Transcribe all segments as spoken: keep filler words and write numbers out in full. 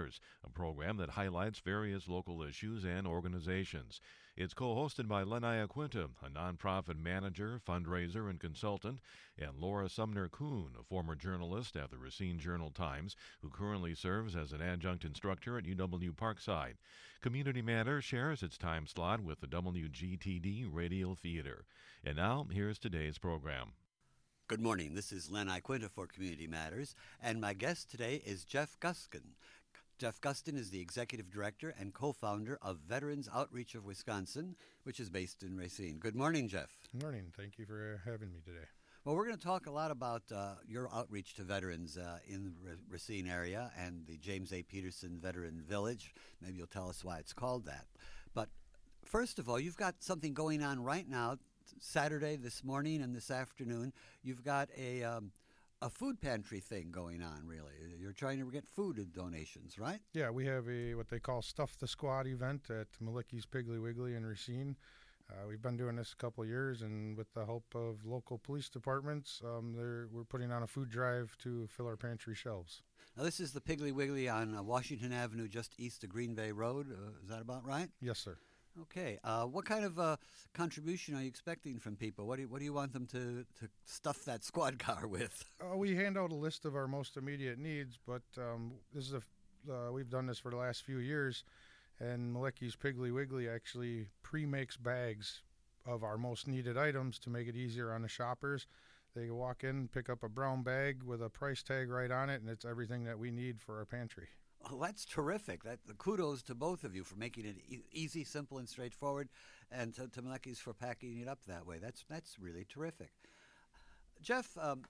Matters, a program that highlights various local issues and organizations. It's co-hosted by Len Iaquinta, a nonprofit manager, fundraiser, and consultant, and Laura Sumner-Kuhn, a former journalist at the Racine Journal-Times, who currently serves as an adjunct instructor at U W Parkside. Community Matters shares its time slot with the W G T D Radio Theater. And now, here's today's program. Good morning. This is Len Iaquinta for Community Matters, and my guest today is Jeff Guskin. Jeff Guskin is the executive director and co-founder of Veterans Outreach of Wisconsin, which is based in Racine. Good morning, Jeff. Good morning. Thank you for having me today. Well, we're going to talk a lot about uh, your outreach to veterans uh, in the R- Racine area and the James A. Peterson Veteran Village. Maybe you'll tell us why it's called that. But first of all, you've got something going on right now. Saturday, this morning, and this afternoon, you've got a um, a food pantry thing going on, really. You're trying to get food donations, right? Yeah, we have a what they call Stuff the Squad event at Malicki's Piggly Wiggly in Racine. Uh, we've been doing this a couple of years, and with the help of local police departments, um, we're putting on a food drive to fill our pantry shelves. Now, this is the Piggly Wiggly on uh, Washington Avenue, just east of Green Bay Road. Uh, is that about right? Yes, sir. Okay. Uh, what kind of uh, contribution are you expecting from people? What do you, what do you want them to, to stuff that squad car with? Uh, we hand out a list of our most immediate needs, but um, this is a, uh, we've done this for the last few years, and Malicki's Piggly Wiggly actually pre-makes bags of our most needed items to make it easier on the shoppers. They can walk in, pick up a brown bag with a price tag right on it, and it's everything that we need for our pantry. Oh, that's terrific. That the kudos to both of you for making it e- easy, simple, and straightforward, and to, to Malicki's for packing it up that way. That's that's really terrific. Jeff, um,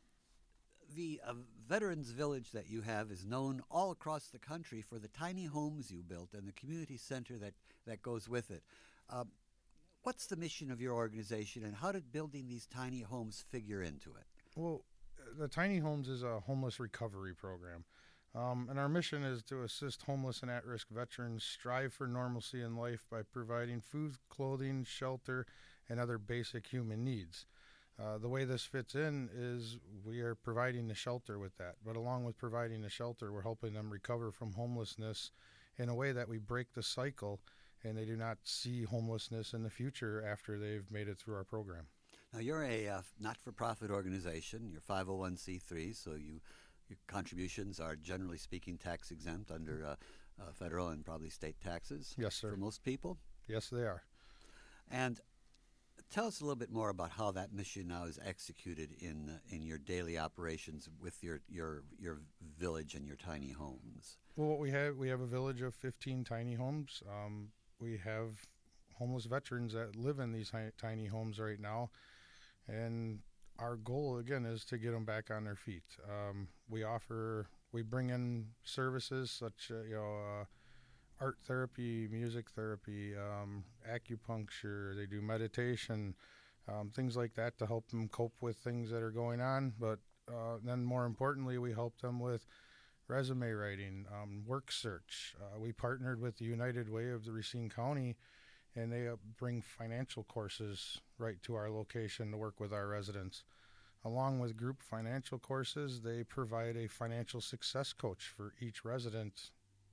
the uh, Veterans Village that you have is known all across the country for the tiny homes you built and the community center that, that goes with it. Um, what's the mission of your organization, and how did building these tiny homes figure into it? Well, the Tiny Homes is a homeless recovery program. Um, and our mission is to assist homeless and at-risk veterans strive for normalcy in life by providing food, clothing, shelter, and other basic human needs. Uh, the way this fits in is we are providing the shelter with that. But along with providing the shelter, we're helping them recover from homelessness in a way that we break the cycle and they do not see homelessness in the future after they've made it through our program. Now, you're a uh, not-for-profit organization. You're five oh one c three, so you... Your contributions are, generally speaking, tax exempt under uh, uh, federal and probably state taxes. Yes, sir. For most people. Yes, they are. And tell us a little bit more about how that mission now is executed in uh, in your daily operations with your, your your village and your tiny homes. Well, what we have, we have a village of fifteen tiny homes. Um, we have homeless veterans that live in these hi- tiny homes right now, and our goal, again, is to get them back on their feet. Um, we offer, we bring in services such as, you know, uh, art therapy, music therapy, um, acupuncture. They do meditation, um, things like that to help them cope with things that are going on. But uh, then more importantly, we help them with resume writing, um, work search. Uh, we partnered with the United Way of the Racine County, and they bring financial courses right to our location to work with our residents. Along with group financial courses, they provide a financial success coach for each resident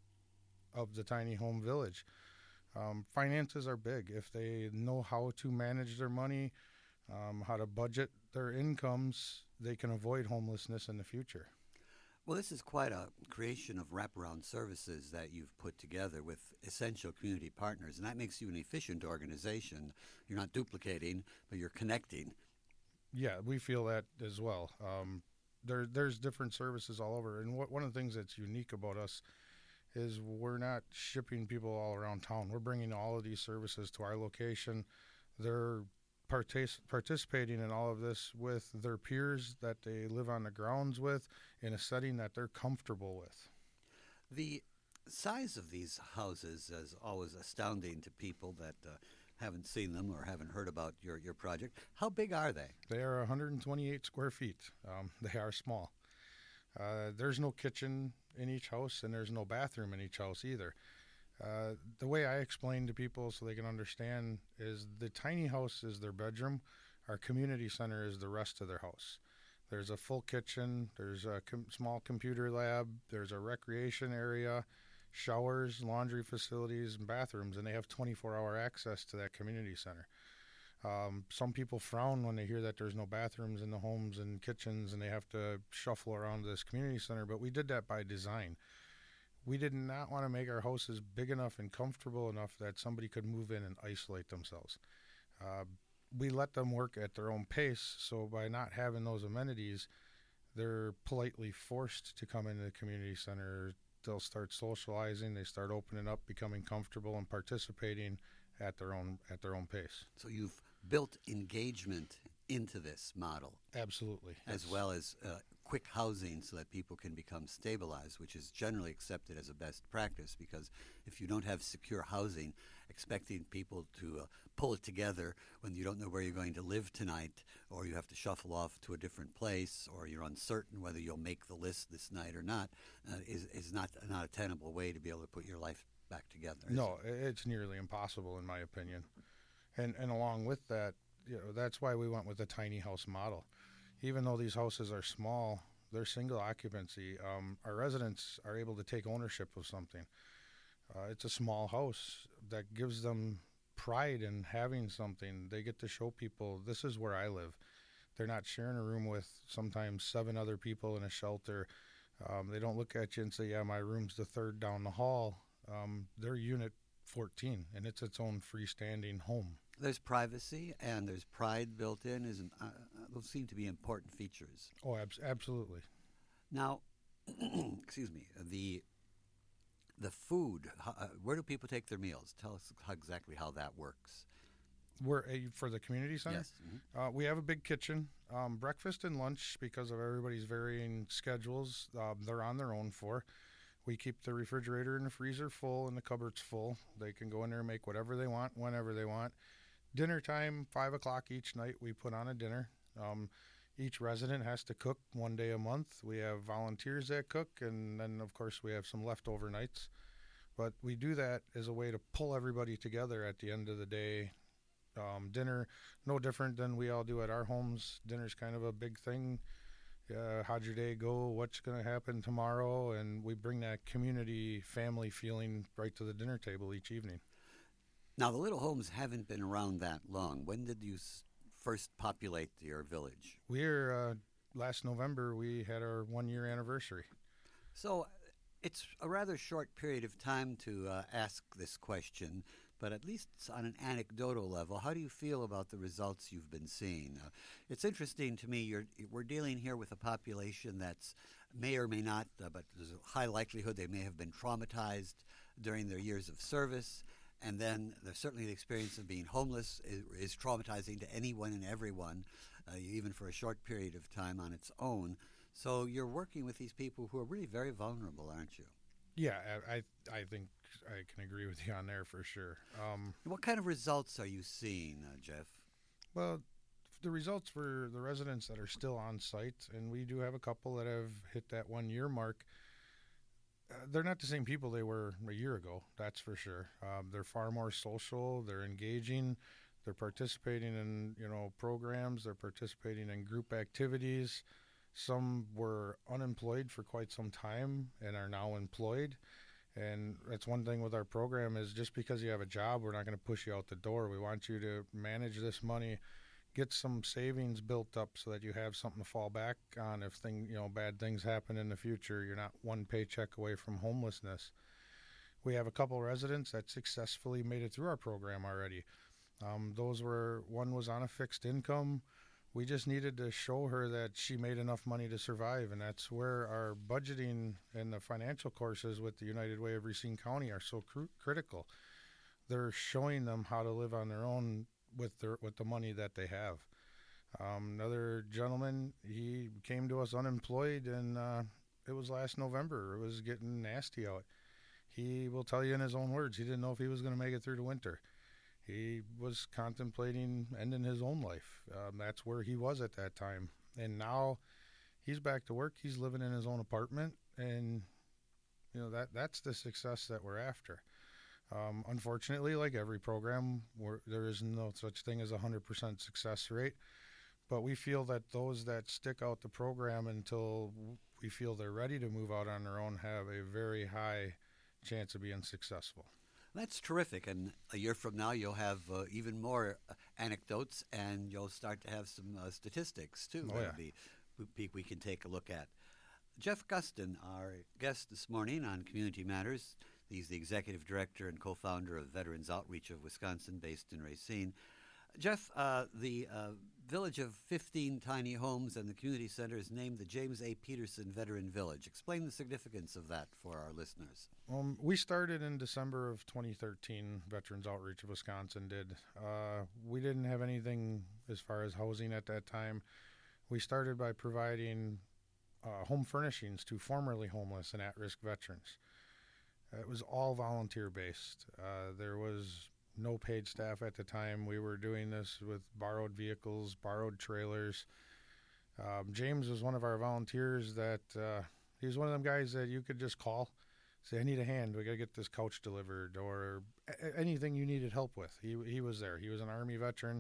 of the tiny home village. Um, finances are big. If they know how to manage their money, um, how to budget their incomes, they can avoid homelessness in the future. Well, this is quite a creation of wraparound services that you've put together with essential community partners, and that makes you an efficient organization. You're not duplicating, but you're connecting. Yeah, we feel that as well. Um, there, there's different services all over, and what, one of the things that's unique about us is we're not shipping people all around town. We're bringing all of these services to our location. They're Partic- participating in all of this with their peers that they live on the grounds with in a setting that they're comfortable with. The size of these houses is always astounding to people that uh, haven't seen them or haven't heard about your, your project. How big are they? They are one hundred twenty-eight square feet. Um, they are small. Uh, there's no kitchen in each house, and there's no bathroom in each house either. Uh, the way I explain to people so they can understand is the tiny house is their bedroom. Our community center is the rest of their house. There's a full kitchen. There's a com- small computer lab. There's a recreation area, showers, laundry facilities, and bathrooms, and they have twenty-four hour access to that community center. Um, some people frown when they hear that there's no bathrooms in the homes and kitchens and they have to shuffle around this community center, but we did that by design. We did not want to make our houses big enough and comfortable enough that somebody could move in and isolate themselves. Uh, we let them work at their own pace, so by not having those amenities, they're politely forced to come into the community center. They'll start socializing, they start opening up, becoming comfortable and participating at their own at their own pace. So you've built engagement into this model. Absolutely. As Yes. well as uh, quick housing so that people can become stabilized, which is generally accepted as a best practice, because if you don't have secure housing, expecting people to uh, pull it together when you don't know where you're going to live tonight, or you have to shuffle off to a different place, or you're uncertain whether you'll make the list this night or not, uh, is, is not, not a tenable way to be able to put your life back together. is No, it? i- it's nearly impossible in my opinion. And and along with that, you know, that's why we went with the tiny house model. Even though these houses are small, they're single occupancy. Um, our residents are able to take ownership of something. Uh, it's a small house that gives them pride in having something. They get to show people, this is where I live. They're not sharing a room with sometimes seven other people in a shelter. Um, they don't look at you and say, yeah, my room's the third down the hall. Um, they're unit fourteen, and it's its own freestanding home. There's privacy and there's pride built in. Isn't uh, those seem to be important features? Oh, abs- absolutely. Now, excuse me, the the food. How, uh, where do people take their meals? Tell us how, exactly how that works. We're a, for the community center. Yes. Mhm. Uh, we have a big kitchen. Um, breakfast and lunch, because of everybody's varying schedules, uh, they're on their own for. We keep the refrigerator and the freezer full and the cupboards full. They can go in there and make whatever they want, whenever they want. Dinner time, five o'clock each night, we put on a dinner. Um, each resident has to cook one day a month. We have volunteers that cook, and then, of course, we have some leftover nights. But we do that as a way to pull everybody together at the end of the day. Um, dinner, no different than we all do at our homes. Dinner's kind of a big thing. Uh, how'd your day go? What's going to happen tomorrow? And we bring that community, family feeling right to the dinner table each evening. Now, the little homes haven't been around that long. When did you s- first populate your village? We're, uh, last November, we had our one year anniversary. So it's a rather short period of time to uh, ask this question, but at least on an anecdotal level, how do you feel about the results you've been seeing? Uh, it's interesting to me, you're, we're dealing here with a population that's may or may not, uh, but there's a high likelihood they may have been traumatized during their years of service. And then there's certainly the experience of being homeless is, is traumatizing to anyone and everyone, uh, even for a short period of time on its own. So you're working with these people who are really very vulnerable, aren't you? Yeah, I, I, I think I can agree with you on there for sure. Um, What kind of results are you seeing, uh, Jeff? well, the results for the residents that are still on site, and we do have a couple that have hit that one year mark. Uh, they're not the same people they were a year ago, that's for sure. Um, they're far more social, they're engaging, they're participating in, you know, programs, they're participating in group activities. Some were unemployed for quite some time and are now employed. And that's one thing with our program is just because you have a job, we're not going to push you out the door. We want you to manage this money, get some savings built up so that you have something to fall back on if thing, you know, bad things happen in the future. You're not one paycheck away from homelessness. We have a couple residents that successfully made it through our program already. Um, those were, one was on a fixed income. We just needed to show her that she made enough money to survive, and that's where our budgeting and the financial courses with the United Way of Racine County are so cr- critical. They're showing them how to live on their own with their with the money that they have. Um, another gentleman, he came to us unemployed, and uh, it was last November. It was getting nasty out. He will tell you in his own words, he didn't know if he was going to make it through the winter. He was contemplating ending his own life. Um, that's where he was at that time. And now he's back to work. He's living in his own apartment. And, you know, that that's the success that we're after. Um, unfortunately, like every program, we're, there is no such thing as a one hundred percent success rate. But we feel that those that stick out the program until we feel they're ready to move out on their own have a very high chance of being successful. That's terrific. And a year from now, you'll have uh, even more uh, anecdotes, and you'll start to have some uh, statistics, too. Oh, That'll yeah. be, we, we can take a look at. Jeff Gustin, our guest this morning on Community Matters. He's the executive director and co-founder of Veterans Outreach of Wisconsin, based in Racine. Jeff, uh, the uh, village of fifteen tiny homes and the community center is named the James A. Peterson Veteran Village. Explain the significance of that for our listeners. Um, we started in December of twenty thirteen, Veterans Outreach of Wisconsin did. Uh, we didn't have anything as far as housing at that time. We started by providing uh, home furnishings to formerly homeless and at-risk veterans. Uh, it was all volunteer-based. Uh, there was no paid staff at the time. We were doing this with borrowed vehicles, borrowed trailers. Um, James was one of our volunteers that uh, he was one of them guys that you could just call, say, I need a hand. We got to get this couch delivered, or a- anything you needed help with. He he was there. He was an Army veteran.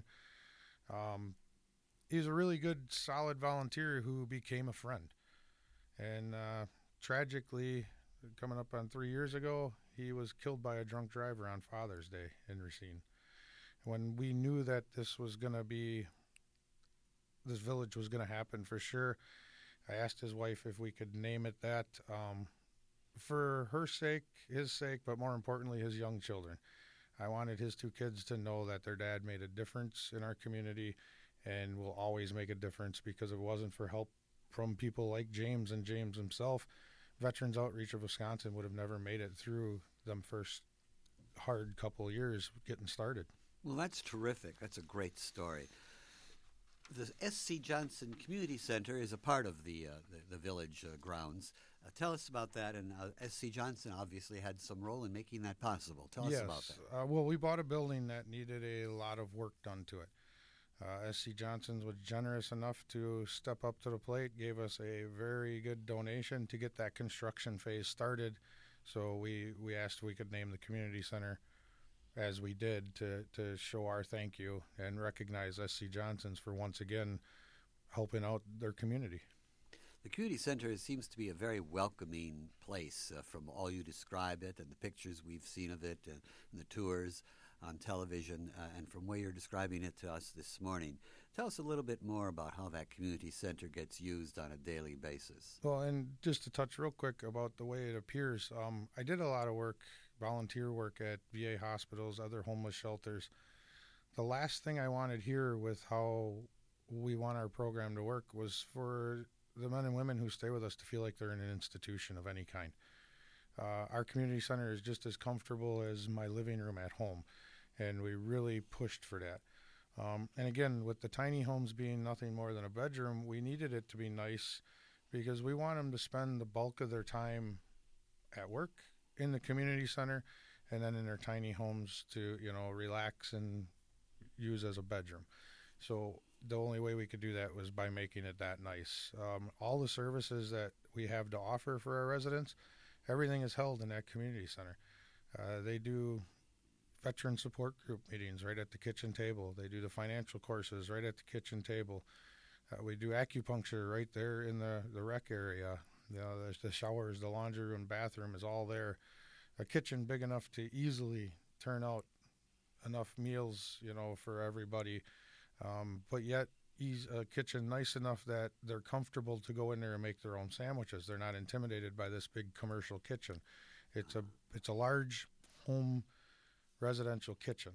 Um, he was a really good, solid volunteer who became a friend. And uh, tragically, coming up on three years ago, he was killed by a drunk driver on Father's Day in Racine. When we knew that this was going to be, this village was going to happen for sure, I asked his wife if we could name it that um, for her sake, his sake, but more importantly, his young children. I wanted his two kids to know that their dad made a difference in our community and will always make a difference, because if it wasn't for help from people like James and James himself, Veterans Outreach of Wisconsin would have never made it through them first hard couple years getting started. Well, that's terrific. That's a great story. The S C Johnson Community Center is a part of the uh, the, the village uh, grounds. Uh, tell us about that. And uh, S C Johnson obviously had some role in making that possible. Tell yes. us about that. Uh, well, we bought a building that needed a lot of work done to it. Uh, S C Johnson's was generous enough to step up to the plate, gave us a very good donation to get that construction phase started. So we, we asked if we could name the community center, as we did, to, to show our thank you and recognize S C Johnson's for once again helping out their community. The community center seems to be a very welcoming place uh, from all you describe it and the pictures we've seen of it and, and the tours on television uh, and from where you're describing it to us this morning. Tell us a little bit more about how that community center gets used on a daily basis. Well, and just to touch real quick about the way it appears, um, I did a lot of work, volunteer work at V A hospitals, other homeless shelters. The last thing I wanted here with how we want our program to work was for the men and women who stay with us to feel like they're in an institution of any kind. Uh, our community center is just as comfortable as my living room at home, and we really pushed for that. Um, and again, with the tiny homes being nothing more than a bedroom, we needed it to be nice because we want them to spend the bulk of their time at work, in the community center, and then in their tiny homes to, you know, relax and use as a bedroom. So the only way we could do that was by making it that nice. Um, all the services that we have to offer for our residents, everything is held in that community center. Uh, they do veteran support group meetings right at the kitchen table. They do the financial courses right at the kitchen table. Uh, we do acupuncture right there in the, the rec area. You know, there's the showers, the laundry room, bathroom is all there. A kitchen big enough to easily turn out enough meals, you know, for everybody. Um, but yet ease, a kitchen nice enough that they're comfortable to go in there and make their own sandwiches. They're not intimidated by this big commercial kitchen. It's a it's a large home residential kitchen.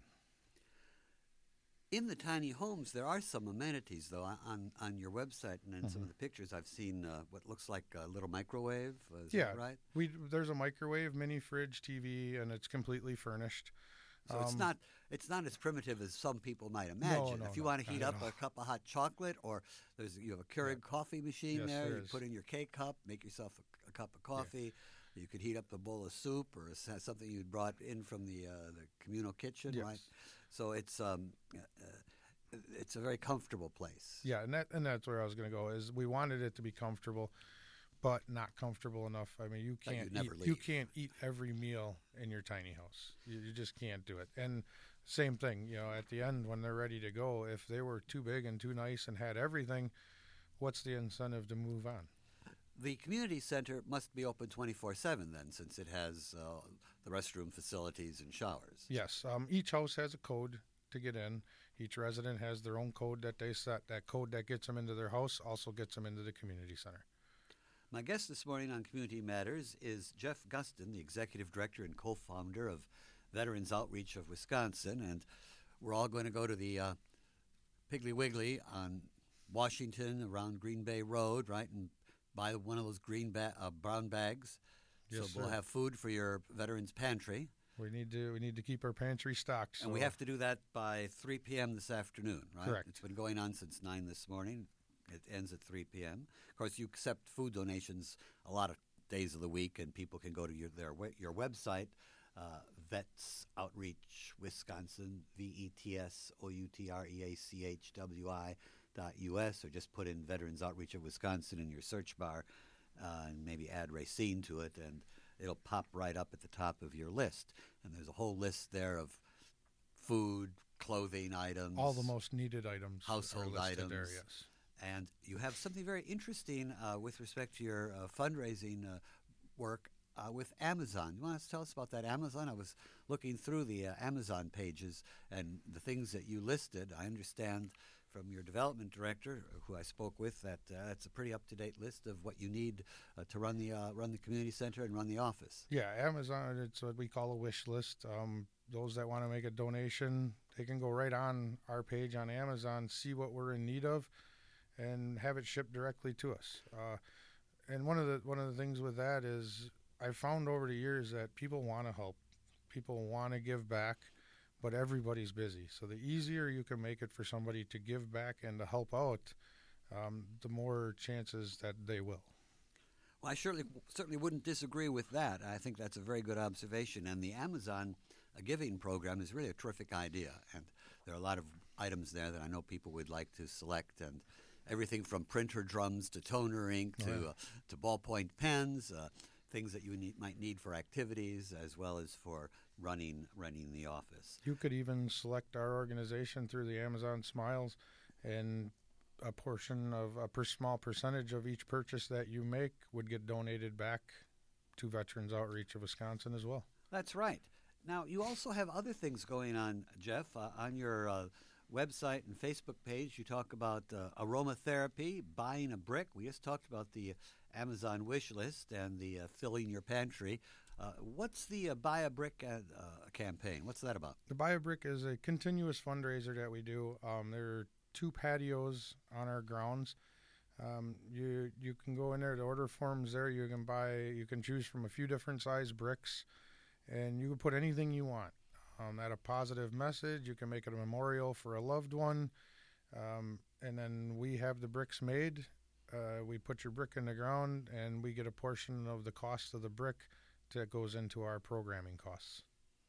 In the tiny homes, there are some amenities, though, on, on your website and in mm-hmm. some of the pictures I've seen uh, what looks like a little microwave. Uh, is yeah, that right? We, there's a microwave, mini fridge, T V, and it's completely furnished. So um, it's not it's not as primitive as some people might imagine. No, no, if you no, want to heat up all. a cup of hot chocolate, or there's you have a Keurig yeah. coffee machine yes, there, there you is. put in your K-cup, make yourself a, a cup of coffee. Yeah. You could heat up a bowl of soup or a, something you'd brought in from the uh, the communal kitchen, yes. right? So it's um, uh, it's a very comfortable place. Yeah, and that and that's where I was going to go. Is we wanted it to be comfortable, but not comfortable enough. I mean, you can't never eat, leave. you can't eat every meal in your tiny house. You, you just can't do it. And same thing, you know, at the end when they're ready to go, if they were too big and too nice and had everything, what's the incentive to move on? The community center must be open twenty-four seven then, since it has uh, the restroom facilities and showers. Yes, um, each house has a code to get in. Each resident has their own code that they set. That code that gets them into their house also gets them into the community center. My guest this morning on Community Matters is Jeff Gustin, the Executive Director and co-founder of Veterans Outreach of Wisconsin, and we're all going to go to the uh, Piggly Wiggly on Washington around Green Bay Road, right, and buy one of those green ba- uh, brown bags. Yes, so we'll sir. have food for your veterans pantry. We need to we need to keep our pantry stocked. So. And we have to do that by three p.m. this afternoon, right? Correct. It's been going on since nine this morning. It ends at three p.m. Of course, you accept food donations a lot of days of the week, and people can go to your their your website, uh, Vets Outreach Wisconsin, V E T S O U T R E A C H W I dot U S, or just put in Veterans Outreach of Wisconsin in your search bar, uh, and maybe add Racine to it, and it'll pop right up at the top of your list. And there's a whole list there of food, clothing items, all the most needed items, household are listed items. there, yes. And you have something very interesting uh, with respect to your uh, fundraising uh, work uh, with Amazon. You want to tell us about that Amazon? I was looking through the uh, Amazon pages and the things that you listed. I understand from your development director, who I spoke with, that uh, it's a pretty up-to-date list of what you need uh, to run the uh, run the community center and run the office. Yeah, Amazon, it's what we call a wish list. Um, those that want to make a donation, they can go right on our page on Amazon, see what we're in need of, and have it shipped directly to us. Uh, and one of the one of the things with that is I found over the years that people want to help, people want to give back, but everybody's busy. So the easier you can make it for somebody to give back and to help out, um, the more chances that they will. Well, I surely, certainly wouldn't disagree with that. I think that's a very good observation. And the Amazon uh, giving program is really a terrific idea. And there are a lot of items there that I know people would like to select, and everything from printer drums to toner ink to, Oh, yeah. uh, to ballpoint pens, uh, things that you need, might need for activities as well as for running running the office. You could even select our organization through the Amazon Smiles, and a portion of a per small percentage of each purchase that you make would get donated back to Veterans Outreach of Wisconsin as well. That's right. Now, you also have other things going on, Jeff. Uh, on your uh, website and Facebook page, you talk about uh, aromatherapy, buying a brick. We just talked about the Amazon wish list and the uh, filling your pantry. Uh, what's the uh, Buy a Brick uh, uh, campaign? What's that about? The Buy a Brick is a continuous fundraiser that we do. Um, there are two patios on our grounds. Um, you you can go in there. The order forms there. You can buy. You can choose from a few different size bricks, and you can put anything you want. Um, add a positive message. You can make it a memorial for a loved one, um, and then we have the bricks made. Uh, we put your brick in the ground, and we get a portion of the cost of the brick that goes into our programming costs.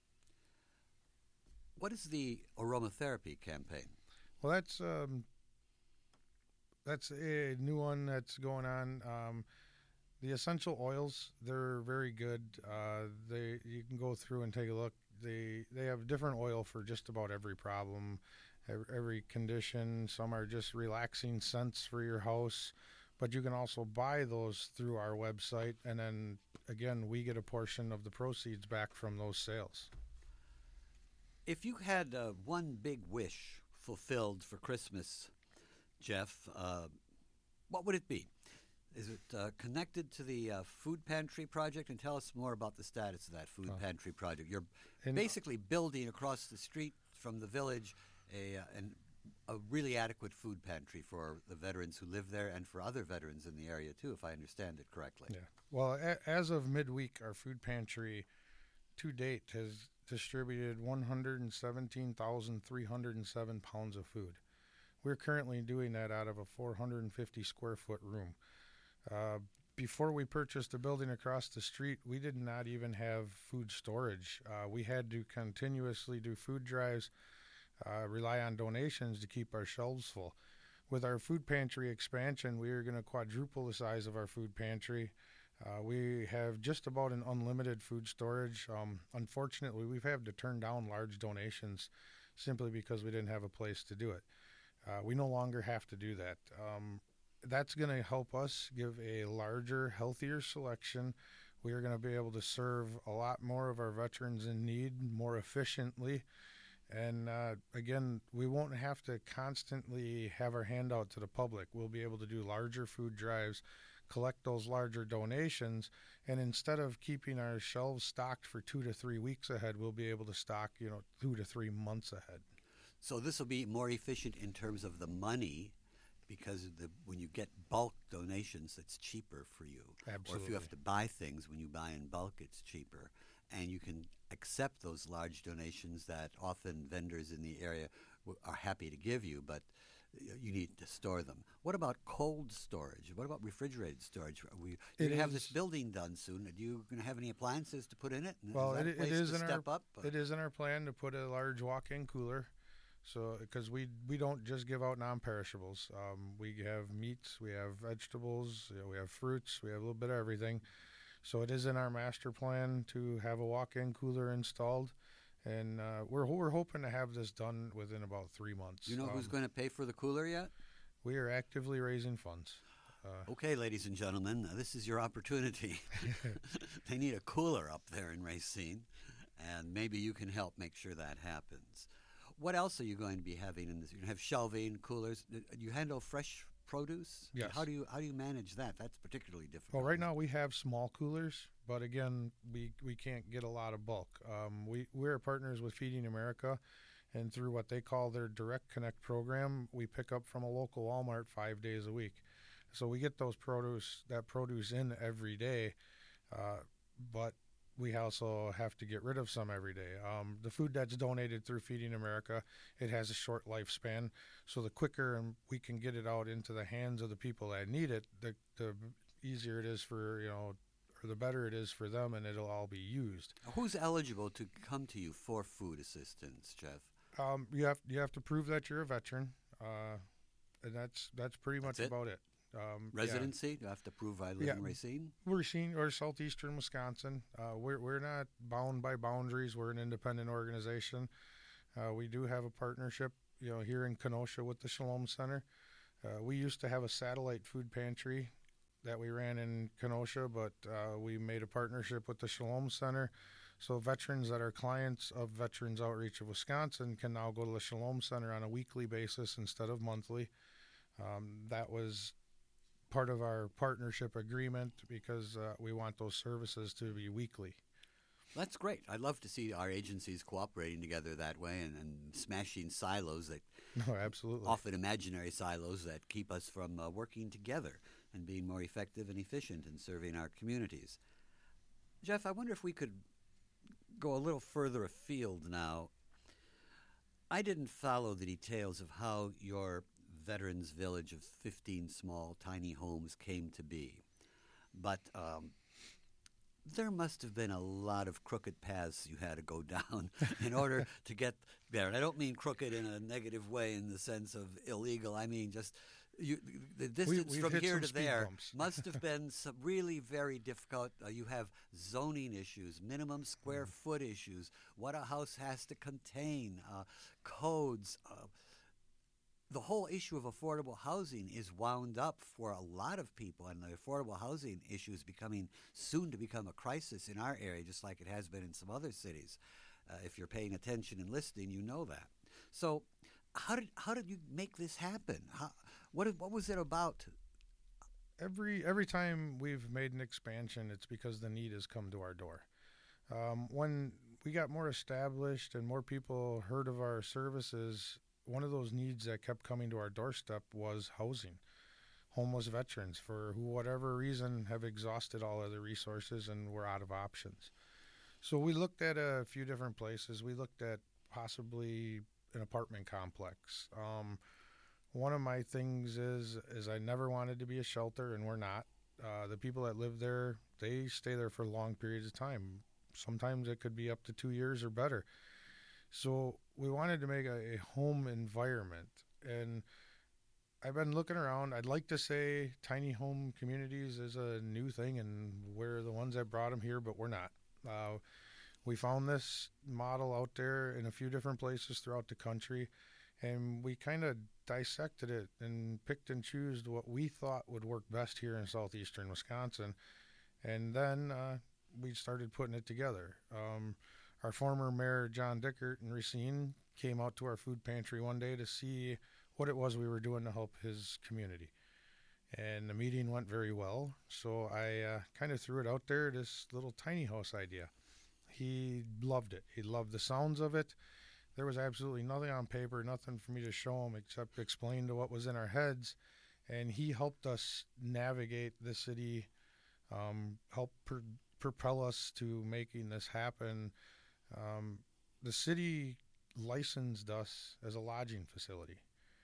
What is the aromatherapy campaign? Well, that's um, that's a new one that's going on. Um, the essential oils, they're very good. Uh, they you can go through and take a look. They they have different oil for just about every problem, every, every condition. Some are just relaxing scents for your house, but you can also buy those through our website, and then again, we get a portion of the proceeds back from those sales. If you had uh, one big wish fulfilled for Christmas, Jeff, uh, what would it be? Is it uh, connected to the uh, food pantry project? And tell us more about the status of that food Oh. pantry project. You're And- basically building across the street from the village a, uh, an, a really adequate food pantry for the veterans who live there and for other veterans in the area, too, if I understand it correctly. Yeah. Well, a- as of midweek, our food pantry to date has distributed one hundred seventeen thousand three hundred seven pounds of food. We're currently doing that out of a four hundred fifty square foot room. Uh, before we purchased the building across the street, we did not even have food storage. Uh, we had to continuously do food drives, uh, rely on donations to keep our shelves full. With our food pantry expansion, we are going to quadruple the size of our food pantry. Uh, we have just about an unlimited food storage. Um, unfortunately, we've had to turn down large donations simply because we didn't have a place to do it. Uh, we no longer have to do that. Um, that's going to help us give a larger, healthier selection. We are going to be able to serve a lot more of our veterans in need more efficiently. And uh, again, we won't have to constantly have our hand out to the public. We'll be able to do larger food drives, collect those larger donations, and instead of keeping our shelves stocked for two to three weeks ahead, we'll be able to stock, you know, two to three months ahead. So this will be more efficient in terms of the money, because of the, when you get bulk donations, it's cheaper for you. Absolutely. Or if you have to buy things, when you buy in bulk, it's cheaper. And you can accept those large donations that often vendors in the area w- are happy to give you, but you need to store them. What about cold storage? What about refrigerated storage? Are we you It have is- this building done soon. Are you going to have any appliances to put in it? And Well, is that it, a place it is to in step our up? it is in our plan to put a large walk-in cooler, so because we we don't just give out non-perishables. Um, we have meats, we have vegetables, you know, we have fruits, we have a little bit of everything. So it is in our master plan to have a walk-in cooler installed, and uh, we're we're hoping to have this done within about three months. Do you know who's Um, going to pay for the cooler yet? We are actively raising funds. Uh, Okay, ladies and gentlemen, uh, this is your opportunity. They need a cooler up there in Racine, and maybe you can help make sure that happens. What else are you going to be having in this? You're going to have shelving, coolers. Do you handle fresh produce? Yes. How do you how do you manage that? That's particularly difficult. Well, right now we have small coolers, but again, we, we can't get a lot of bulk. Um, we we're partners with Feeding America, and through what they call their Direct Connect program, we pick up from a local Walmart five days a week. So we get those produce that produce in every day, uh, but we also have to get rid of some every day. Um, the food that's donated through Feeding America, it has a short lifespan. So the quicker and we can get it out into the hands of the people that need it, the the easier it is for, you know, or the better it is for them, and it'll all be used. Who's eligible to come to you for food assistance, Jeff? Um, you have you have to prove that you're a veteran, uh, and that's that's pretty much That's it? about it. Um, yeah. Residency? Do you have to prove I live Yeah. in Racine? We're seen or southeastern Wisconsin. Uh, we're we're not bound by boundaries. We're an independent organization. Uh, we do have a partnership, you know, here in Kenosha with the Shalom Center. Uh, we used to have a satellite food pantry that we ran in Kenosha, but uh, we made a partnership with the Shalom Center. So veterans that are clients of Veterans Outreach of Wisconsin can now go to the Shalom Center on a weekly basis instead of monthly. Um, that was part of our partnership agreement because uh, we want those services to be weekly. That's great. I'd love to see our agencies cooperating together that way and, and smashing silos that No, absolutely. often imaginary silos that keep us from uh, working together and being more effective and efficient in serving our communities. Jeff, I wonder if we could go a little further afield now. I didn't follow the details of how your Veterans Village of fifteen small, tiny homes came to be, but um, there must have been a lot of crooked paths you had to go down in order to get there. And I don't mean crooked in a negative way in the sense of illegal. I mean just you, the distance we've from hit here some to speed there bumps. must have been some really very difficult. Uh, you have zoning issues, minimum square foot issues, what a house has to contain, uh, codes. Uh, the whole issue of affordable housing is wound up for a lot of people, and the affordable housing issue is becoming soon to become a crisis in our area, just like it has been in some other cities. Uh, if you're paying attention and listening, you know that. So, how did how did you make this happen? How, what what was it about? Every every time we've made an expansion, it's because the need has come to our door. Um, when we got more established and more people heard of our services, one of those needs that kept coming to our doorstep was housing. Homeless veterans, for who, whatever reason, have exhausted all other resources and were out of options. So we looked at a few different places. We looked at possibly an apartment complex. Um, one of my things is is I never wanted to be a shelter, and we're not. Uh, the people that live there, they stay there for long periods of time. Sometimes it could be up to two years or better. So we wanted to make a, a home environment, and I've been looking around. I'd like to say tiny home communities is a new thing, and we're the ones that brought them here, but we're not. Uh, we found this model out there in a few different places throughout the country, and we kind of dissected it and picked and chose what we thought would work best here in southeastern Wisconsin, and then uh, we started putting it together. Um, our former mayor, John Dickert in Racine, came out to our food pantry one day to see what it was we were doing to help his community. And the meeting went very well, so I uh, kind of threw it out there, this little tiny house idea. He loved it. He loved the sounds of it. There was absolutely nothing on paper, nothing for me to show him except explain to what was in our heads. And he helped us navigate the city, um, help pr- propel us to making this happen. Um, the city licensed us as a lodging facility.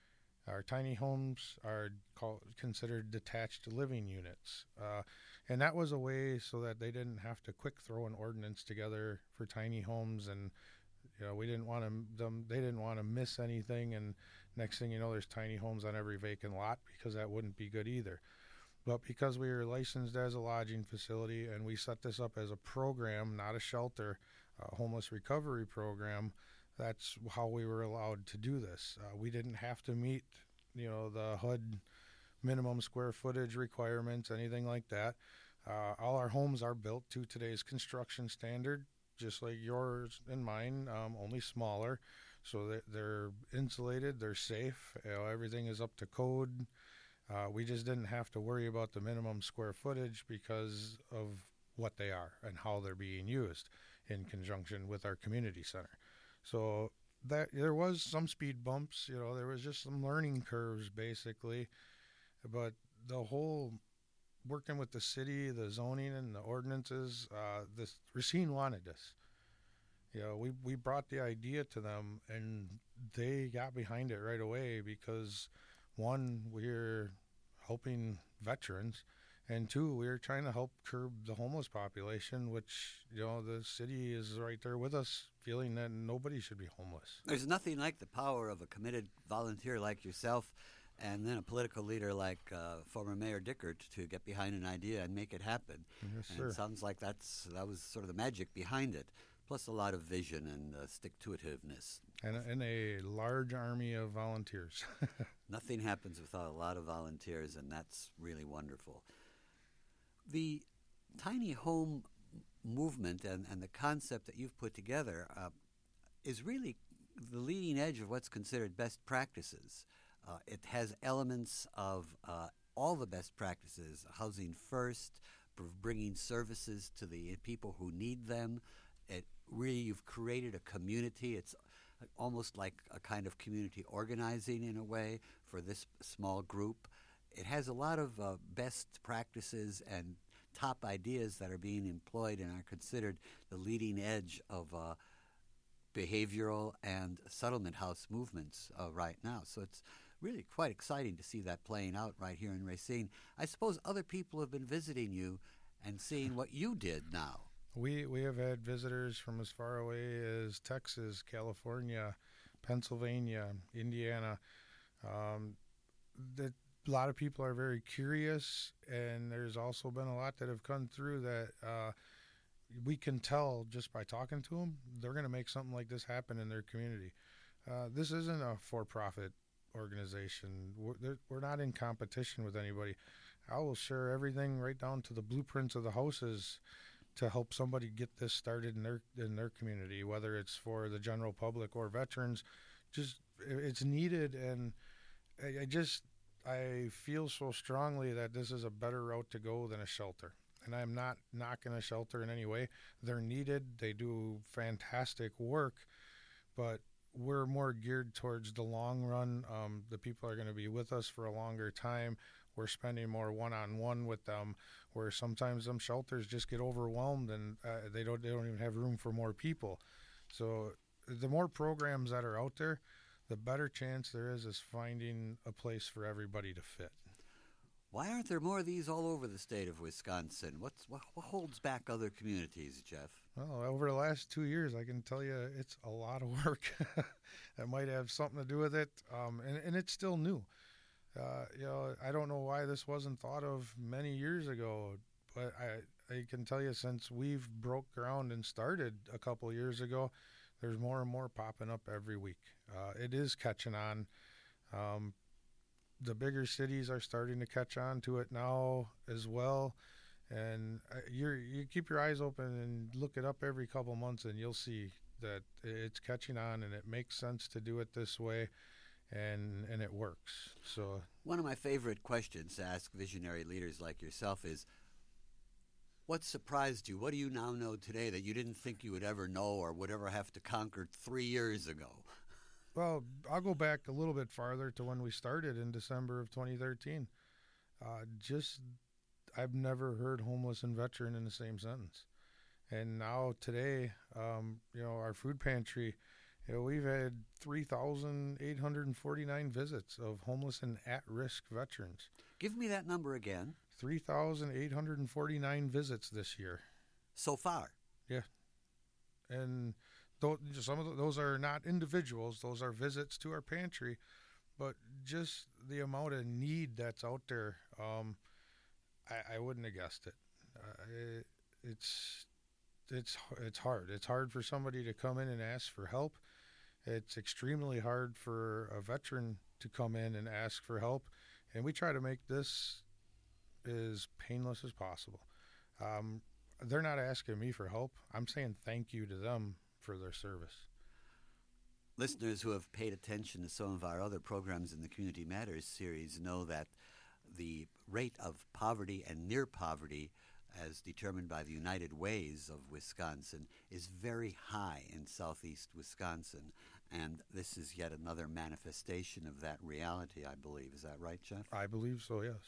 Our tiny homes are called, considered detached living units. Uh, and that was a way so that they didn't have to quick throw an ordinance together for tiny homes. And, you know, we didn't want to, them, they didn't want to miss anything. And next thing you know, there's tiny homes on every vacant lot, because that wouldn't be good either. But because we were licensed as a lodging facility and we set this up as a program, not a shelter, a homeless recovery program, that's how we were allowed to do this. Uh, we didn't have to meet, you know, the H U D minimum square footage requirements, anything like that. Uh, all our homes are built to today's construction standard, just like yours and mine, um, only smaller. So they're, they're insulated, they're safe, you know, everything is up to code. Uh, we just didn't have to worry about the minimum square footage because of what they are and how they're being used in conjunction with our community center. So that there was some speed bumps, you know, there was just some learning curves basically, but the whole working with the city, the zoning and the ordinances, uh, this Racine wanted this. You know, we, we brought the idea to them and they got behind it right away because one, we're helping veterans, and two, we were trying to help curb the homeless population, which, you know, the city is right there with us, feeling that nobody should be homeless. There's nothing like the power of a committed volunteer like yourself and then a political leader like uh, former Mayor Dickert to get behind an idea and make it happen. Yes, and sir. it sounds like that's that was sort of the magic behind it, plus a lot of vision and uh, stick-to-itiveness. And, and a large army of volunteers. Nothing happens without a lot of volunteers, and that's really wonderful. The tiny home movement and, and the concept that you've put together uh, is really the leading edge of what's considered best practices. Uh, it has elements of uh, all the best practices: housing first, br- bringing services to the people who need them. It really, you've created a community. It's almost like a kind of community organizing in a way for this small group. It has a lot of uh, best practices and top ideas that are being employed and are considered the leading edge of uh, behavioral and settlement house movements uh, right now. So it's really quite exciting to see that playing out right here in Racine. I suppose other people have been visiting you and seeing what you did now. We we have had visitors from as far away as Texas, California, Pennsylvania, Indiana. Um, that a lot of people are very curious, and there's also been a lot that have come through that uh, we can tell just by talking to them, they're going to make something like this happen in their community. Uh, this isn't a for-profit organization. We're, we're not in competition with anybody. I will share everything right down to the blueprints of the houses to help somebody get this started in their in their community, whether it's for the general public or veterans. Just it's needed, and I, I just I feel so strongly that this is a better route to go than a shelter. And I'm not knocking a shelter in any way. They're needed. They do fantastic work, but we're more geared towards the long run. Um, the people are going to be with us for a longer time. We're spending more one-on-one with them, where sometimes them shelters just get overwhelmed and uh, they don't they don't even have room for more people. So the more programs that are out there, the better chance there is is finding a place for everybody to fit. Why aren't there more of these all over the state of Wisconsin? What's what, what holds back other communities, Jeff? Well, over the last two years, I can tell you it's a lot of work. That might have something to do with it, um, and, and it's still new. Uh, you know, I don't know why this wasn't thought of many years ago, but I, I can tell you since we've broke ground and started a couple years ago, There's more and more popping up every week. Uh, it is catching on. Um, the bigger cities are starting to catch on to it now as well. And uh, you're, you keep your eyes open and look it up every couple months, and you'll see that it's catching on, and it makes sense to do it this way, and and it works. So one of my favorite questions to ask visionary leaders like yourself is, what surprised you? What do you now know today that you didn't think you would ever know or would ever have to conquer three years ago? Well, I'll go back a little bit farther to when we started in December of twenty thirteen. Uh, just, I've never heard homeless and veteran in the same sentence. And now today, um, you know, our food pantry, you know, we've had three thousand eight hundred forty-nine visits of homeless and at-risk veterans. Give me that number again. three thousand eight hundred forty-nine visits this year. So far? Yeah. And th- some of the, those are not individuals. Those are visits to our pantry. But just the amount of need that's out there, um, I, I wouldn't have guessed it. Uh, it it's... It's it's hard. It's hard for somebody to come in and ask for help. It's extremely hard for a veteran to come in and ask for help. And we try to make this as painless as possible. Um, they're not asking me for help. I'm saying thank you to them for their service. Listeners who have paid attention to some of our other programs in the Community Matters series know that the rate of poverty and near poverty, as determined by the United Ways of Wisconsin, is very high in southeast Wisconsin. And this is yet another manifestation of that reality, I believe. Is that right, Jeff? I believe so, yes.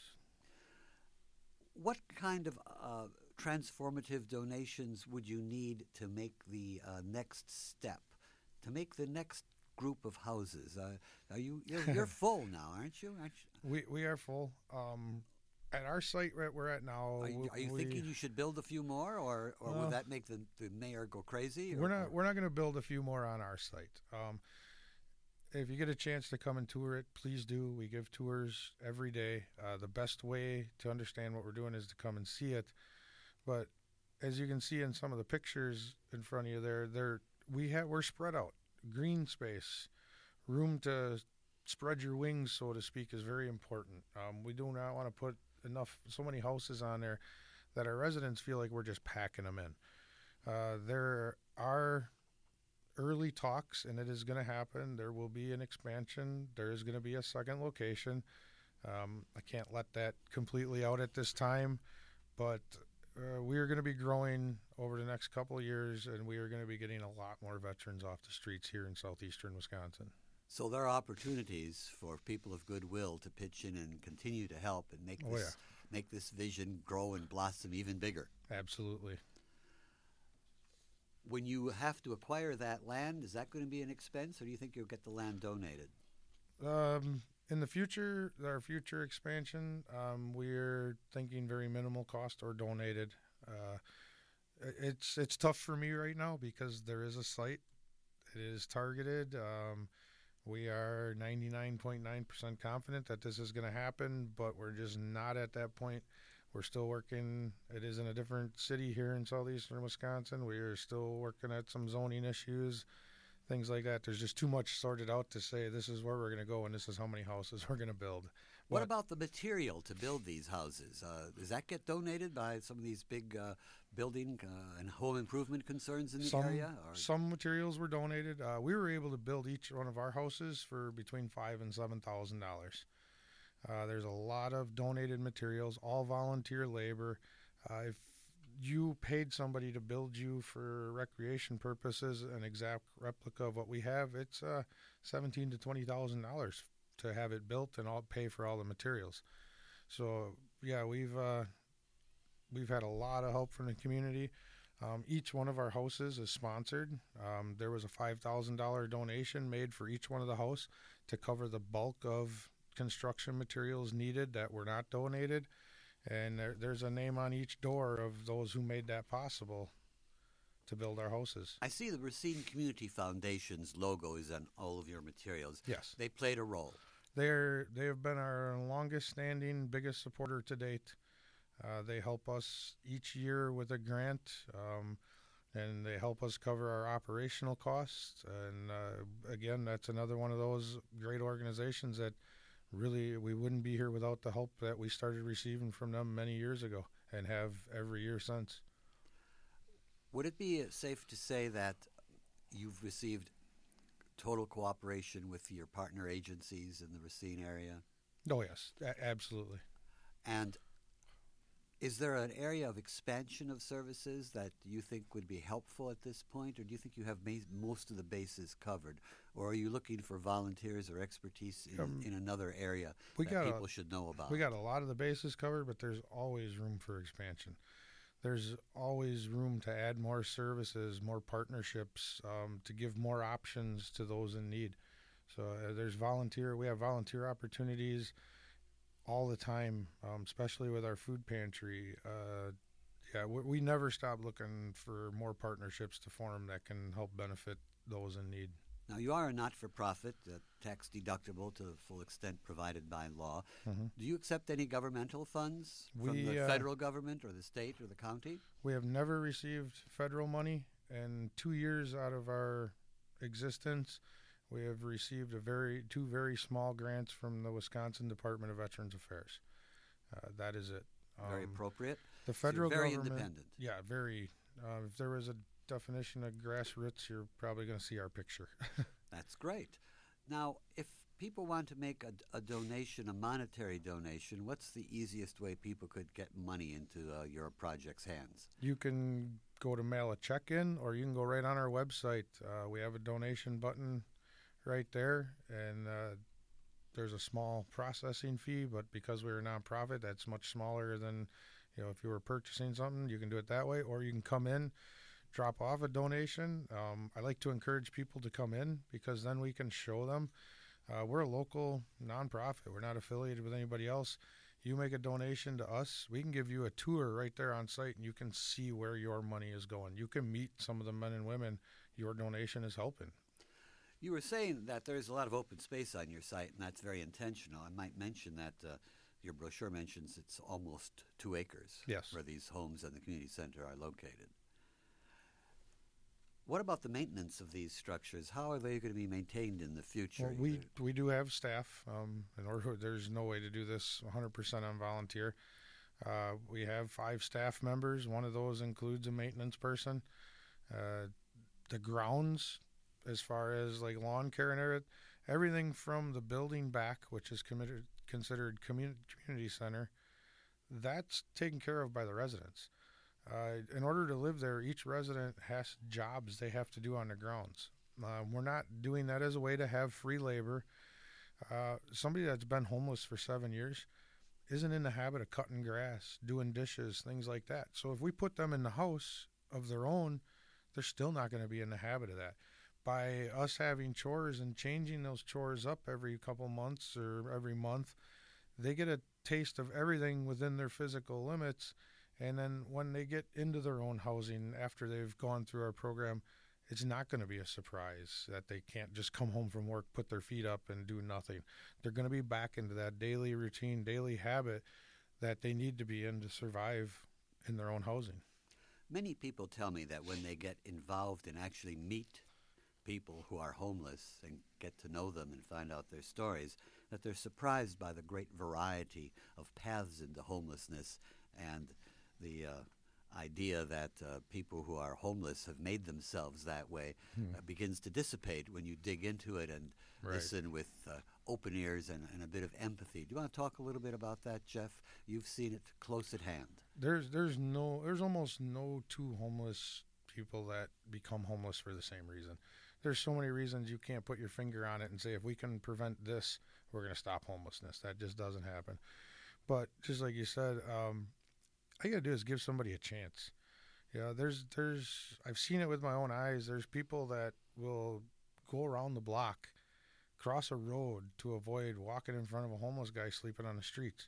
What kind of uh, transformative donations would you need to make the uh, next step, to make the next group of houses? Uh, are you, you're, you're full now, aren't you? Aren't you? We, we are full. Um, At our site that we're at now, are you, are you we, thinking you should build a few more, or, or uh, will that make the, the mayor go crazy? Or, we're not we're not going to build a few more on our site. Um, if you get a chance to come and tour it, please do. We give tours every day. Uh, the best way to understand what we're doing is to come and see it. But as you can see in some of the pictures in front of you, there, there we have we're spread out. Green space, room to spread your wings, so to speak, is very important. Um, we do not want to put enough so many houses on there that our residents feel like we're just packing them in. Uh, there are early talks, and it is going to happen. There will be an expansion. There is going to be a second location. Um, I can't let that completely out at this time, but uh, we are going to be growing over the next couple of years, and we are going to be getting a lot more veterans off the streets here in southeastern Wisconsin. So there are opportunities for people of goodwill to pitch in and continue to help and make Oh, this yeah. make this vision grow and blossom even bigger. Absolutely. When you have to acquire that land, is that going to be an expense, or do you think you'll get the land donated? Um, in the future, our future expansion, um, we're thinking very minimal cost or donated. Uh, it's it's tough for me right now because there is a site. It is targeted. Um, we are ninety-nine point nine percent confident that this is going to happen, but we're just not at that point. We're still working. It is in a different city here in southeastern Wisconsin. We are still working at some zoning issues, things like that. There's just too much sorted out to say this is where we're going to go and this is how many houses we're going to build. What But about the material to build these houses? Uh, does that get donated by some of these big uh, building uh, and home improvement concerns in the some, area? Or? Some materials were donated. Uh, we were able to build each one of our houses for between five and seven thousand dollars. Uh, there's a lot of donated materials, all volunteer labor. Uh, if you paid somebody to build you for recreation purposes an exact replica of what we have, it's uh, seventeen to twenty thousand dollars to have it built and all pay for all the materials. So yeah, we've uh, we've had a lot of help from the community. Um, each one of our houses is sponsored. Um, there was a five thousand dollars donation made for each one of the house to cover the bulk of construction materials needed that were not donated, and there, there's a name on each door of those who made that possible to build our houses. I see the Racine Community Foundation's logo is on all of your materials. Yes. They played a role. They're, they have been our longest standing, biggest supporter to date. Uh, they help us each year with a grant. Um, and they help us cover our operational costs. And uh, again, that's another one of those great organizations that really we wouldn't be here without the help that we started receiving from them many years ago and have every year since. Would it be safe to say that you've received total cooperation with your partner agencies in the Racine area? Oh, yes, a- absolutely. And is there an area of expansion of services that you think would be helpful at this point, or do you think you have ma- most of the bases covered? Or are you looking for volunteers or expertise in, Um, in another area we that got people a, should know about? We got a lot of the bases covered, but there's always room for expansion. There's always room to add more services, more partnerships, um, to give more options to those in need. So uh, there's volunteer, we have volunteer opportunities all the time, um, especially with our food pantry. Uh, yeah, we, we never stop looking for more partnerships to form that can help benefit those in need. Now, you are a not-for-profit, uh, tax deductible to the full extent provided by law. Mm-hmm. Do you accept any governmental funds from We, the uh, federal government or the state or the county? We have never received federal money, and two years out of our existence, we have received a very two very small grants from the Wisconsin Department of Veterans Affairs. Uh, that is it. Very Um, appropriate. The So you're federal very government, independent. yeah, very. Uh, if there was a definition of grassroots, you're probably going to see our picture. That's great. Now, if people want to make a, a donation, a monetary donation, what's the easiest way people could get money into uh, your project's hands? You can go to mail a check in, or you can go right on our website. Uh, we have a donation button right there, and uh, there's a small processing fee, but because we're a nonprofit, that's much smaller than, you know, if you were purchasing something, you can do it that way, or you can come in, drop off a donation. Um, I like to encourage people to come in because then we can show them. Uh, we're a local nonprofit. We're not affiliated with anybody else. You make a donation to us, we can give you a tour right there on site, and you can see where your money is going. You can meet some of the men and women your donation is helping. You were saying that there's a lot of open space on your site, and that's very intentional. I might mention that uh, your brochure mentions it's almost two acres Yes. where these homes and the community center are located. What about the maintenance of these structures? How are they going to be maintained in the future? Well, we we do have staff. Um, in order, there's no way to do this one hundred percent on volunteer. Uh, we have five staff members. One of those includes a maintenance person. Uh, the grounds, as far as like lawn care and everything, everything from the building back, which is committed, considered community community center, that's taken care of by the residents. Uh, in order to live there, each resident has jobs they have to do on the grounds. Uh, we're not doing that as a way to have free labor. Uh, somebody that's been homeless for seven years isn't in the habit of cutting grass, doing dishes, things like that. So if we put them in the house of their own, they're still not going to be in the habit of that. By us having chores and changing those chores up every couple months or every month, they get a taste of everything within their physical limits. And then when they get into their own housing after they've gone through our program, it's not going to be a surprise that they can't just come home from work, put their feet up, and do nothing. They're going to be back into that daily routine, daily habit that they need to be in to survive in their own housing. Many people tell me that when they get involved and actually meet people who are homeless and get to know them and find out their stories, that they're surprised by the great variety of paths into homelessness and the uh, idea that uh, people who are homeless have made themselves that way Hmm. uh, begins to dissipate when you dig into it and Right. listen with uh, open ears and, and a bit of empathy. Do you want to talk a little bit about that, Jeff? You've seen it close at hand. There's there's no there's almost no two homeless people that become homeless for the same reason. There's so many reasons you can't put your finger on it and say if we can prevent this, we're going to stop homelessness. That just doesn't happen. But just like you said, um, all you got to do is give somebody a chance. Yeah, there's there's I've seen it with my own eyes. There's people that will go around the block, cross a road to avoid walking in front of a homeless guy sleeping on the streets.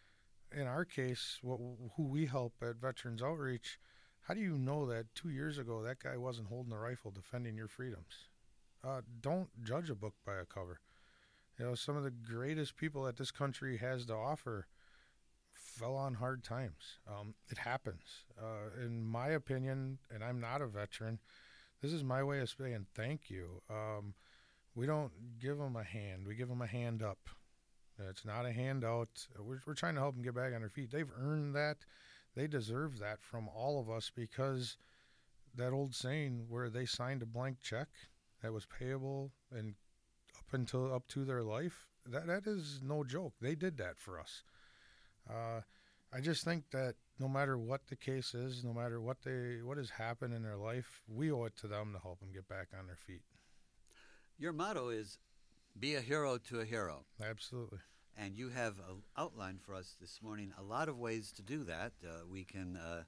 In our case, what who we help at Veterans Outreach, how do you know that two years ago that guy wasn't holding a rifle defending your freedoms? Uh, don't judge a book by a cover. You know, some of the greatest people that this country has to offer fell on hard times. Um, it happens. Uh, in my opinion, and I'm not a veteran, this is my way of saying thank you. Um, we don't give them a hand. We give them a hand up. It's not a handout. We're, we're trying to help them get back on their feet. They've earned that. They deserve that from all of us, because that old saying where they signed a blank check that was payable and up until up to their life, that that is no joke. They did that for us. Uh, I just think that no matter what the case is, no matter what they what has happened in their life, we owe it to them to help them get back on their feet. Your motto is, be a hero to a hero. Absolutely. And you have uh, outlined for us this morning a lot of ways to do that. Uh, we can, uh,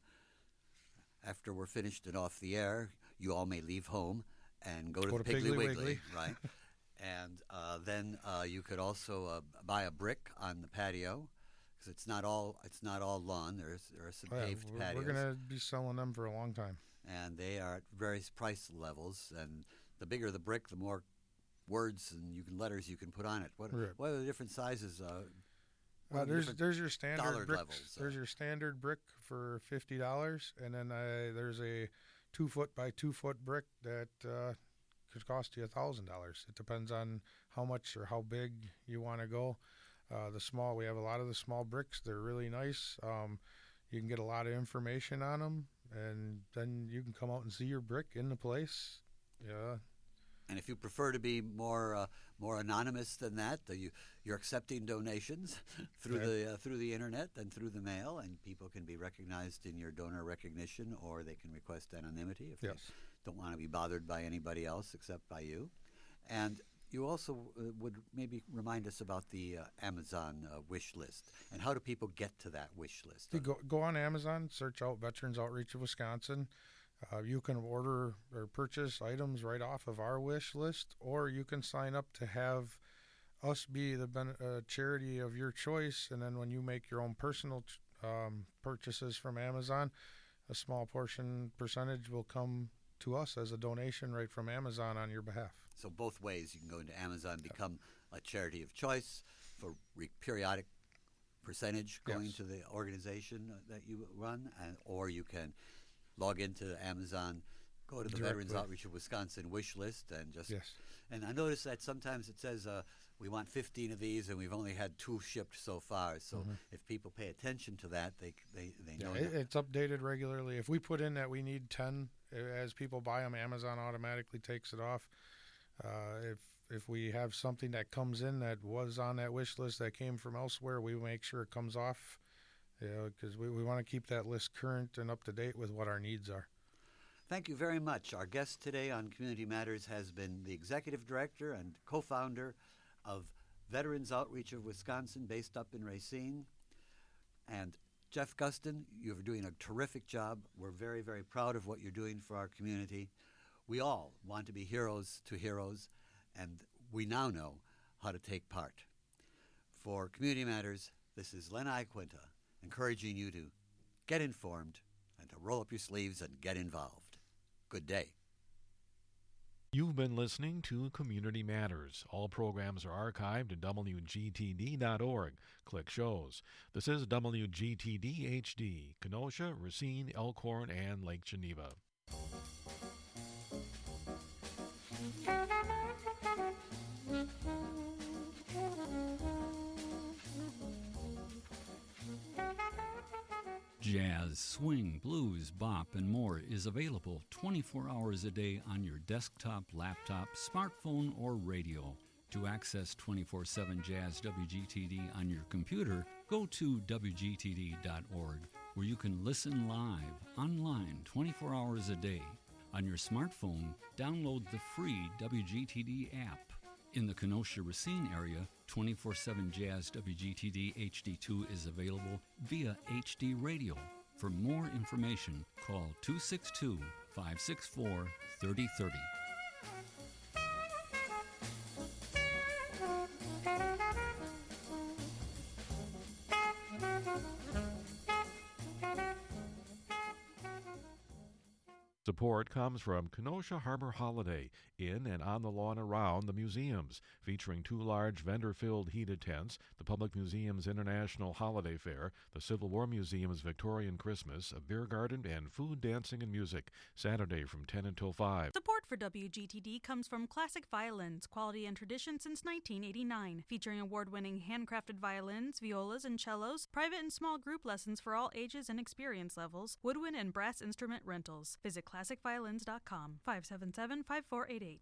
after we're finished and off the air, you all may leave home and go to Go the to Piggly, Piggly Wiggly, Wiggly. right? And uh, then uh, you could also uh, buy a brick on the patio, because it's not all it's not all lawn. There's there are some Oh, yeah, paved we're, patios, we're going to be selling them for a long time. and they are at various price levels. And the bigger the brick, the more words and you can letters you can put on it. What Right. what are the different sizes? Uh, what Uh, are the there's different there's your dollar standard bricks. levels, There's uh, your standard brick for fifty dollars, and then uh, there's a two foot by two foot brick that uh, could cost you a thousand dollars. It depends on how much or how big you want to go. Uh, the small, we have a lot of the small bricks. They're really nice. Um, you can get a lot of information on them, and then you can come out and see your brick in the place. Yeah. And if you prefer to be more uh, more anonymous than that, uh, you you're accepting donations through Okay. the uh, through the internet and through the mail, and people can be recognized in your donor recognition, or they can request anonymity if Yes. they don't want to be bothered by anybody else except by you. And you also uh, would maybe remind us about the uh, Amazon uh, wish list, and how do people get to that wish list? You go go on Amazon, search out Veterans Outreach of Wisconsin. Uh, you can order or purchase items right off of our wish list, or you can sign up to have us be the ben- uh, charity of your choice. And then when you make your own personal ch- um, purchases from Amazon, a small portion percentage will come to us as a donation right from Amazon on your behalf. So both ways, you can go into Amazon, become a charity of choice for re- periodic percentage going Yes. to the organization that you run, and or you can log into Amazon, go to the Veterans Directly. Outreach of Wisconsin wish list, and just. Yes. And I noticed that sometimes it says uh, we want fifteen of these, and we've only had two shipped so far. So if people pay attention to that, they they they Yeah, know. it, that. it's updated regularly. If we put in that we need ten, uh, as people buy them, Amazon automatically takes it off. Uh, if if we have something that comes in that was on that wish list that came from elsewhere, we make sure it comes off, you know, because we, we want to keep that list current and up to date with what our needs are. Thank you very much. Our guest today on Community Matters has been the executive director and co-founder of Veterans Outreach of Wisconsin, based up in Racine. And Jeff Gustin, you're doing a terrific job. We're very, very proud of what you're doing for our community. We all want to be heroes to heroes, and we now know how to take part. For Community Matters, this is Len Iaquinta, encouraging you to get informed and to roll up your sleeves and get involved. Good day. You've been listening to Community Matters. All programs are archived at W G T D dot org. Click shows. This is W G T D H D, Kenosha, Racine, Elkhorn, and Lake Geneva. Jazz, swing, blues, bop, and more is available twenty-four hours a day on your desktop, laptop, smartphone, or radio. To access twenty-four seven Jazz W G T D on your computer, go to W G T D dot org, where you can listen live, online, twenty-four hours a day. On your smartphone, download the free W G T D app. In the Kenosha-Racine area, twenty-four seven Jazz W G T D H D two is available via H D radio. For more information, call two six two, five six four, three zero three zero. Support comes from Kenosha Harbor Holiday, in and on the lawn around the museums, featuring two large vendor-filled heated tents, the Public Museum's International Holiday Fair, the Civil War Museum's Victorian Christmas, a beer garden, and food, dancing, and music, Saturday from ten until five. Support for W G T D comes from Classic Violins, quality and tradition since nineteen eighty-nine, featuring award-winning handcrafted violins, violas, and cellos, private and small group lessons for all ages and experience levels, woodwind and brass instrument rentals. Visit classic violins dot com, five seven seven, five four eight eight.